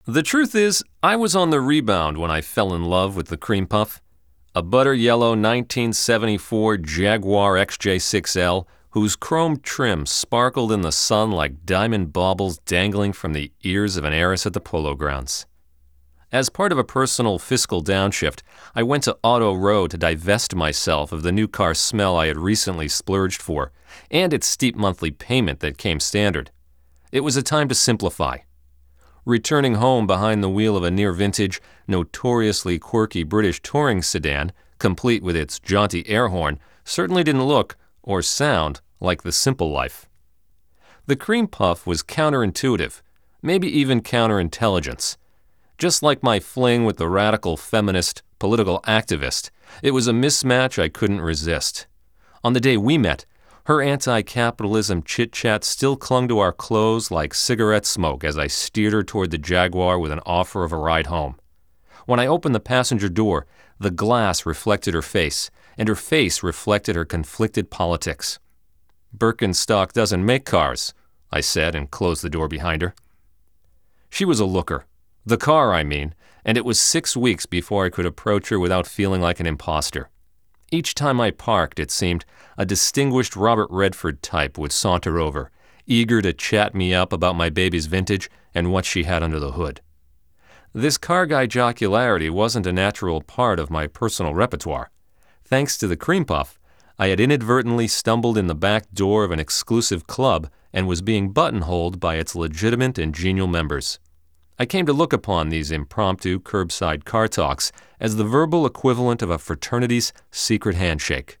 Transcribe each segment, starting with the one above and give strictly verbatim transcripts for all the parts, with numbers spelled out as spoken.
The truth is, I was on the rebound when I fell in love with the Cream Puff, a butter yellow nineteen seventy-four Jaguar X J six L whose chrome trim sparkled in the sun like diamond baubles dangling from the ears of an heiress at the polo grounds. As part of a personal fiscal downshift, I went to Auto Row to divest myself of the new car smell I had recently splurged for, and its steep monthly payment that came standard. It was a time to simplify. Returning home behind the wheel of a near-vintage, notoriously quirky British touring sedan, complete with its jaunty air horn, certainly didn't look or sound like the simple life. The Cream Puff was counterintuitive, maybe even counterintelligence. Just like my fling with the radical feminist political activist, it was a mismatch I couldn't resist. On the day we met, her anti-capitalism chit-chat still clung to our clothes like cigarette smoke as I steered her toward the Jaguar with an offer of a ride home. When I opened the passenger door, the glass reflected her face, and her face reflected her conflicted politics. "Birkenstock doesn't make cars," I said and closed the door behind her. She was a looker. The car, I mean, and it was six weeks before I could approach her without feeling like an imposter. Each time I parked, it seemed, a distinguished Robert Redford type would saunter over, eager to chat me up about my baby's vintage and what she had under the hood. This car guy jocularity wasn't a natural part of my personal repertoire. Thanks to the Cream Puff, I had inadvertently stumbled in the back door of an exclusive club and was being buttonholed by its legitimate and genial members. I came to look upon these impromptu curbside car talks as the verbal equivalent of a fraternity's secret handshake.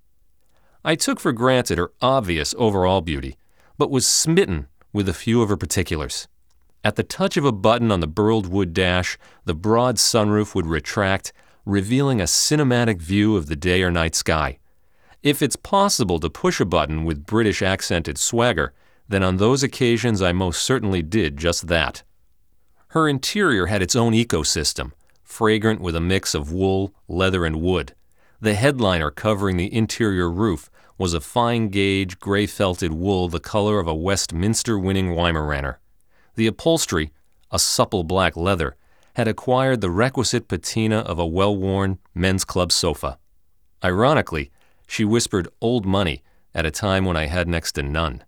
I took for granted her obvious overall beauty, but was smitten with a few of her particulars. At the touch of a button on the burled wood dash, the broad sunroof would retract, revealing a cinematic view of the day or night sky. If it's possible to push a button with British accented swagger, then on those occasions I most certainly did just that. Her interior had its own ecosystem, fragrant with a mix of wool, leather, and wood. The headliner covering the interior roof was a fine-gauge, gray-felted wool the color of a Westminster-winning Weimaraner. The upholstery, a supple black leather, had acquired the requisite patina of a well-worn men's club sofa. Ironically, she whispered old money at a time when I had next to none.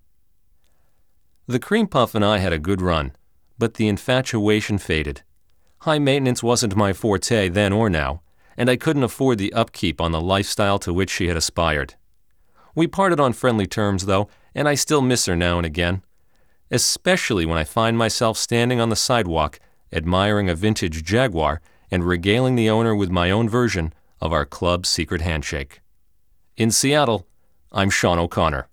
The Cream Puff and I had a good run, but the infatuation faded. High maintenance wasn't my forte then or now, and I couldn't afford the upkeep on the lifestyle to which she had aspired. We parted on friendly terms, though, and I still miss her now and again, especially when I find myself standing on the sidewalk, admiring a vintage Jaguar and regaling the owner with my own version of our club's secret handshake. In Seattle, I'm Sean O'Connor.